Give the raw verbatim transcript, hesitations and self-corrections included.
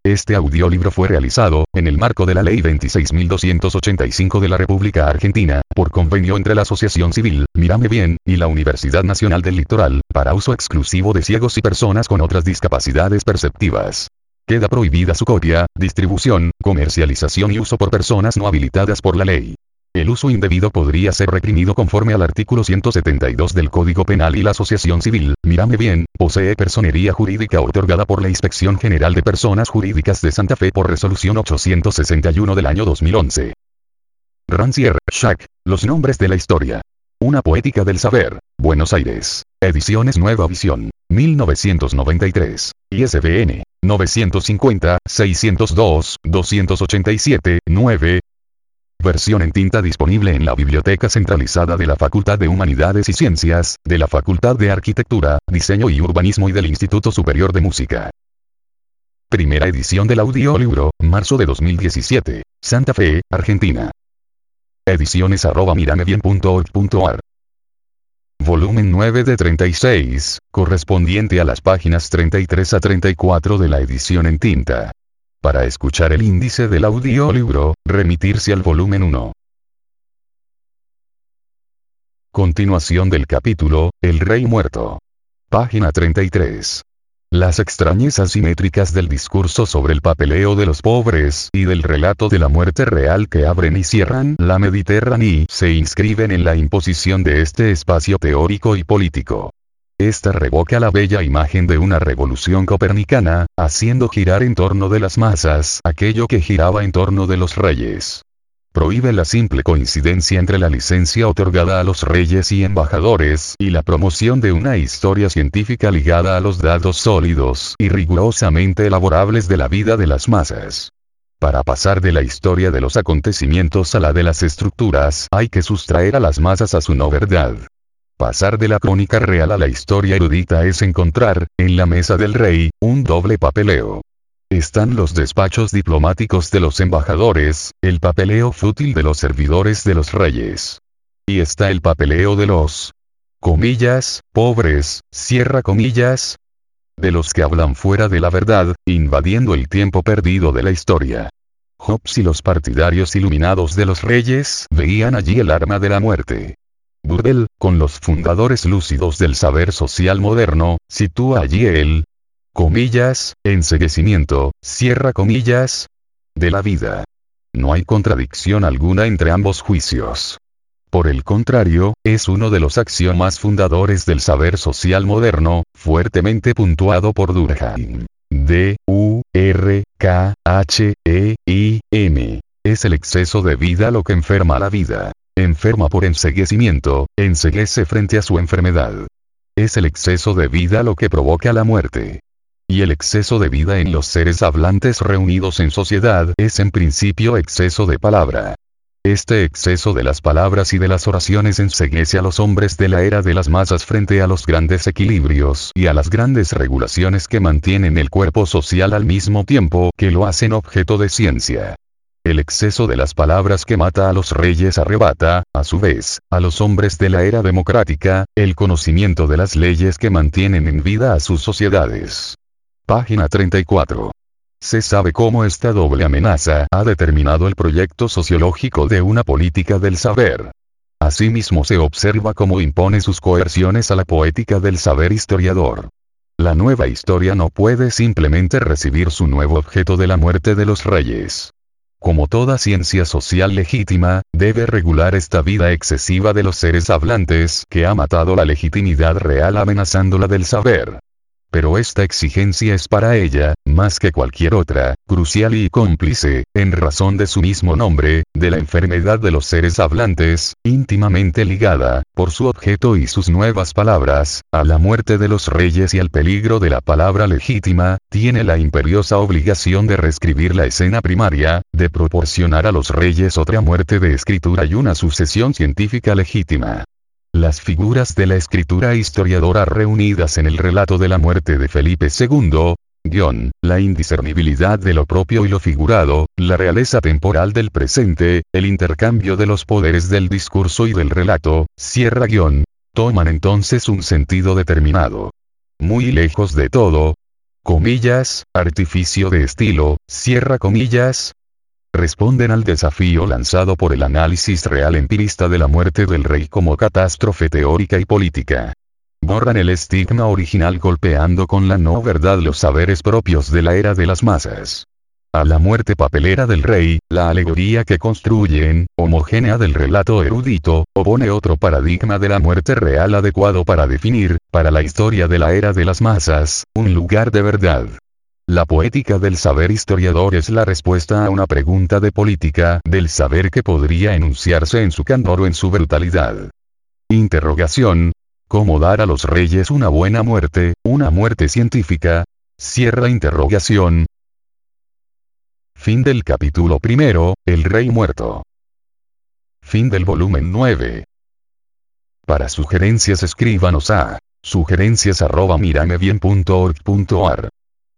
Este audiolibro fue realizado, en el marco de la Ley veintiséis mil doscientos ochenta y cinco de la República Argentina, por convenio entre la Asociación Civil, Mírame Bien, y la Universidad Nacional del Litoral, para uso exclusivo de ciegos y personas con otras discapacidades perceptivas. Queda prohibida su copia, distribución, comercialización y uso por personas no habilitadas por la ley. El uso indebido podría ser reprimido conforme al artículo ciento setenta y dos del Código Penal y la Asociación Civil, Mírame Bien, posee personería jurídica otorgada por la Inspección General de Personas Jurídicas de Santa Fe por resolución ochocientos sesenta y uno del año dos mil once. Rancière, Jacques, Los nombres de la historia. Una poética del saber, Buenos Aires. Ediciones Nueva Visión, mil novecientos noventa y tres. I S B N, novecientos cincuenta, seiscientos dos, doscientos ochenta y siete, nueve. Versión en tinta disponible en la Biblioteca Centralizada de la Facultad de Humanidades y Ciencias, de la Facultad de Arquitectura, Diseño y Urbanismo y del Instituto Superior de Música. Primera edición del audiolibro, marzo de dos mil diecisiete, Santa Fe, Argentina. Ediciones arroba miramebien punto org punto ar. Volumen nueve de treinta y seis, correspondiente a las páginas treinta y tres a treinta y cuatro de la edición en tinta. Para escuchar el índice del audiolibro, remitirse al volumen uno. Continuación del capítulo, El Rey Muerto. Página treinta y tres. Las extrañezas simétricas del discurso sobre el papeleo de los pobres y del relato de la muerte real que abren y cierran la Mediterránea se inscriben en la imposición de este espacio teórico y político. Esta revoca la bella imagen de una revolución copernicana, haciendo girar en torno de las masas aquello que giraba en torno de los reyes. Prohíbe la simple coincidencia entre la licencia otorgada a los reyes y embajadores y la promoción de una historia científica ligada a los datos sólidos y rigurosamente elaborables de la vida de las masas. Para pasar de la historia de los acontecimientos a la de las estructuras hay que sustraer a las masas a su no verdad. Pasar de la crónica real a la historia erudita es encontrar, en la mesa del rey, un doble papeleo. Están los despachos diplomáticos de los embajadores, el papeleo fútil de los servidores de los reyes. Y está el papeleo de los, comillas, pobres, cierra comillas, de los que hablan fuera de la verdad, invadiendo el tiempo perdido de la historia. Hobbes y los partidarios iluminados de los reyes veían allí el arma de la muerte. Burdel, con los fundadores lúcidos del saber social moderno, sitúa allí el, comillas, enceguecimiento, cierra comillas, de la vida. No hay contradicción alguna entre ambos juicios. Por el contrario, es uno de los axiomas fundadores del saber social moderno, fuertemente puntuado por Durkheim. D U R K H E I M. Es el exceso de vida lo que enferma la vida. Enferma por enceguecimiento, enceguece frente a su enfermedad. Es el exceso de vida lo que provoca la muerte. Y el exceso de vida en los seres hablantes reunidos en sociedad es en principio exceso de palabra. Este exceso de las palabras y de las oraciones enceguece a los hombres de la era de las masas frente a los grandes equilibrios y a las grandes regulaciones que mantienen el cuerpo social al mismo tiempo que lo hacen objeto de ciencia. El exceso de las palabras que mata a los reyes arrebata, a su vez, a los hombres de la era democrática, el conocimiento de las leyes que mantienen en vida a sus sociedades. Página treinta y cuatro. Se sabe cómo esta doble amenaza ha determinado el proyecto sociológico de una política del saber. Asimismo se observa cómo impone sus coerciones a la poética del saber historiador. La nueva historia no puede simplemente recibir su nuevo objeto de la muerte de los reyes. Como toda ciencia social legítima, debe regular esta vida excesiva de los seres hablantes que ha matado la legitimidad real amenazándola del saber. Pero esta exigencia es para ella, más que cualquier otra, crucial y cómplice, en razón de su mismo nombre, de la enfermedad de los seres hablantes, íntimamente ligada, por su objeto y sus nuevas palabras, a la muerte de los reyes y al peligro de la palabra legítima, tiene la imperiosa obligación de reescribir la escena primaria, de proporcionar a los reyes otra muerte de escritura y una sucesión científica legítima. Las figuras de la escritura historiadora reunidas en el relato de la muerte de Felipe segundo, guión, la indiscernibilidad de lo propio y lo figurado, la realeza temporal del presente, el intercambio de los poderes del discurso y del relato, cierra guión, toman entonces un sentido determinado. Muy lejos de todo, comillas, artificio de estilo, cierra comillas, responden al desafío lanzado por el análisis real empirista de la muerte del rey como catástrofe teórica y política. Borran el estigma original golpeando con la no verdad los saberes propios de la era de las masas. A la muerte papelera del rey, la alegoría que construyen, homogénea del relato erudito, opone otro paradigma de la muerte real adecuado para definir, para la historia de la era de las masas, un lugar de verdad. La poética del saber historiador es la respuesta a una pregunta de política del saber que podría enunciarse en su candor o en su brutalidad. Interrogación. ¿Cómo dar a los reyes una buena muerte, una muerte científica? Cierra interrogación. Fin del capítulo primero, El Rey Muerto. Fin del volumen nueve. Para sugerencias escríbanos a sugerencias arroba miramebien punto org punto ar.